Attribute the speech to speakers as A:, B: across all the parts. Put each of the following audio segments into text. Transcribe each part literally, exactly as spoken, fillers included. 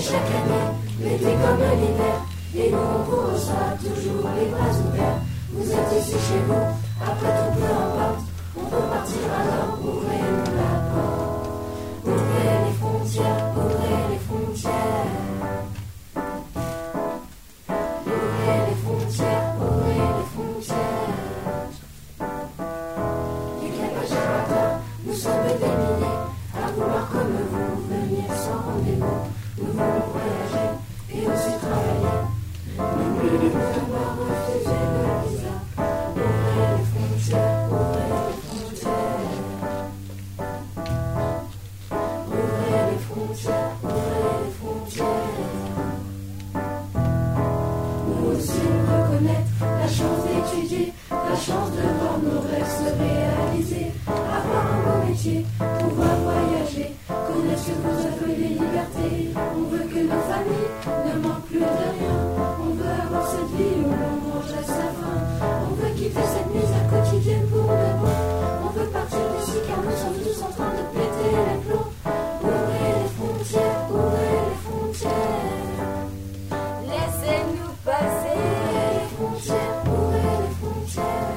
A: chaque année, l'été comme l'hiver, et nous on vous reçoit toujours les bras ouverts. Vous êtes ici chez vous, après tout peu importe, on peut partir alors, ouvrez-nous la porte. Ouvrez les frontières, ouvrez les frontières. Ouvrez les frontières, ouvrez les frontières. Du Cap à Gibraltar, nous sommes des milliers à vouloir comme vous venir sans rendez-vous. Nous voulons voyager et aussi travailler. N'oubliez pas d'avoir refusé le visa. Ouvrez les frontières, ouvrez les frontières. Ouvrez les frontières, ouvrez les frontières. Nous aussi nous reconnaître la chance d'étudier, la chance de voir nos rêves se réaliser, avoir un beau métier, pouvoir voyager, connaître ce que vous appelez les libertés. On veut que nos familles ne manquent plus de rien. On veut avoir cette vie où l'on mange à sa faim. On veut quitter cette misère quotidienne pour de bon. On veut partir d'ici car nous sommes tous en train de péter les plombs. Ouvrez les frontières, ouvrez les frontières.
B: Laissez-nous passer.
A: Ouvrez les frontières, ouvrez les frontières.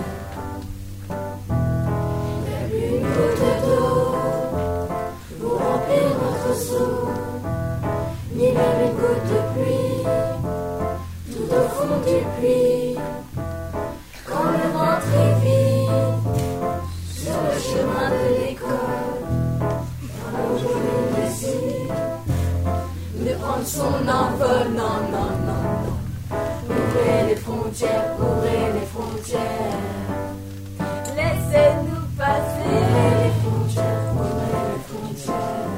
A: Même une goutte d'eau pour remplir notre seau, ni même une goutte de pluie, tout au fond du puits. Quand le ventre est vide, sur le chemin de l'école, un jour il décide de prendre son envol. Non, non, non, non. Ouvrez les frontières, ouvrez les frontières.
B: Laissez-nous passer.
A: Ouvrez les frontières, ouvrez les frontières.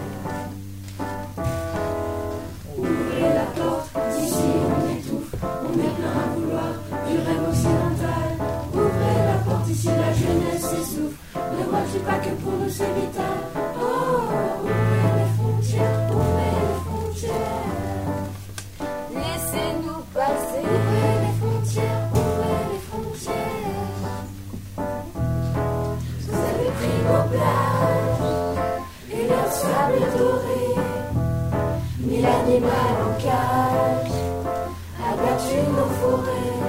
A: Ouvrez la porte, d'ici on étouffe, on est plein à vouloir du rêve occidental. Ouvrez la porte, ici la jeunesse s'essouffle. Ne vois-tu pas que pour nous c'est vital? Oh, ouvrez les frontières, ouvrez les frontières.
B: Laissez-nous passer.
A: Ouvrez les frontières, ouvrez les frontières. Vous avez pris nos plages et leur sable doré, mis l'animal en cage, abattu nos forêts.